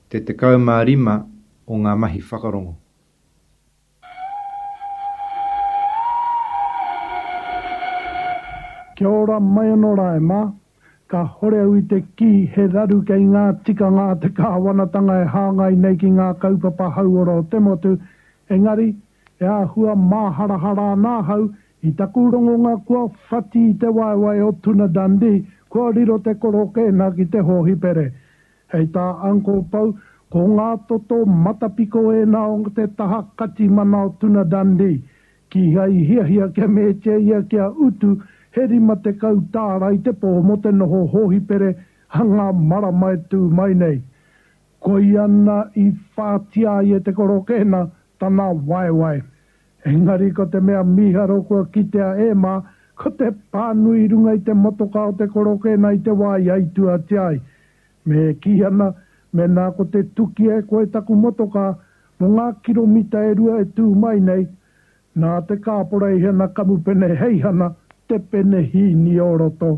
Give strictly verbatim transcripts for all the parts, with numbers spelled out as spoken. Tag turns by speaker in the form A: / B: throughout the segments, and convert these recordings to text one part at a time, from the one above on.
A: te te kaumārima o ngā mahi whakarongo.
B: Kia ora mai anō rai mā, ka hore au I te ki he raru kei ngā tikanga te kāwanatanga e hāngai nei ki ngā kaupapa hauoro te motu, engari e āhua māharahara nā hau I taku rongonga kua whati I te waiwai o Tuna Dundee, kua riro te korokena ki te hohipere. Hei tā Uncle Pau, ko ngā toto matapiko e nā o te taha kati mana o Tuna Dundee, ki hai hia hia kia meche ia kia utu, heri ma te kau tāra I te pō mo te noho hohipere, hanga mara mai tū mai nei. Koi ana I whātia I e te korokena, tana waiwai. Engari ko te mea miharo kua kitea e mā, ko te pānui runga I te motoka o te korokena I te wai aitua tiai. Me ki ana, me nā ko te tuki e koe taku motoka, mo ngā kilomita e rua e tū mai nei, nā te kāpora I hana kamupene hei hana, te pene hi ni oroto.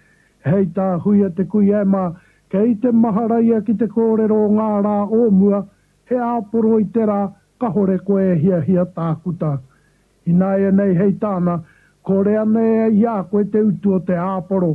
B: Hei tā huia te kui e mā, kei te maharaia ki te kōrero o ngā rā o mua, he āporo I te rā, ka hore koe hia hia tākuta. I nāia nei hei tāna, kore ane e ia koe te utu o te āporo.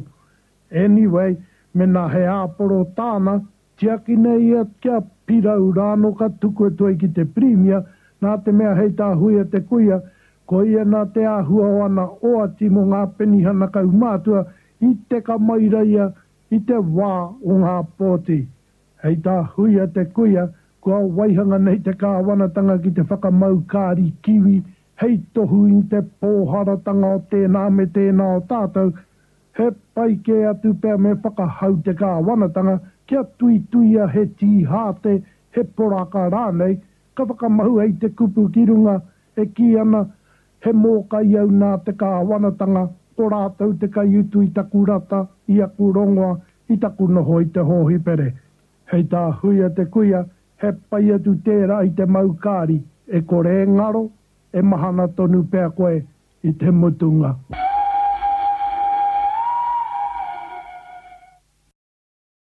B: Anyway, me nā he āporo tāna, tiaki nei ia kia pirau rāno ka tuku e toi ki te primia, nā te mea hei tā huia te kuia, ko ia nā te āhua o ana o ati mo ngā penihana kau mātua, I te ka maira ia, I te wā o ngā pōti. Hei tā huia te kuia, kua waihanga nei te kāwanatanga ki te whakamau kāri kiwi, hei tohu I te pōharatanga o tēnā me tēnā o tātou, he pai ke atu pēr me whakahau te kāwanatanga, kia tui tuia he tīhāte, he poraka rānei, ka whakamahu hei te kupu ki runga, e ki ana, he mōkai au nā te kāwanatanga, o rātou te kai utu I taku rata, I aku rongoa, I taku noho I te hohipere. Hei tā huia te kuia, he pai atu tērā I te maukāri, e kore ngaro, e mahana tonu pēr koe I te mutunga.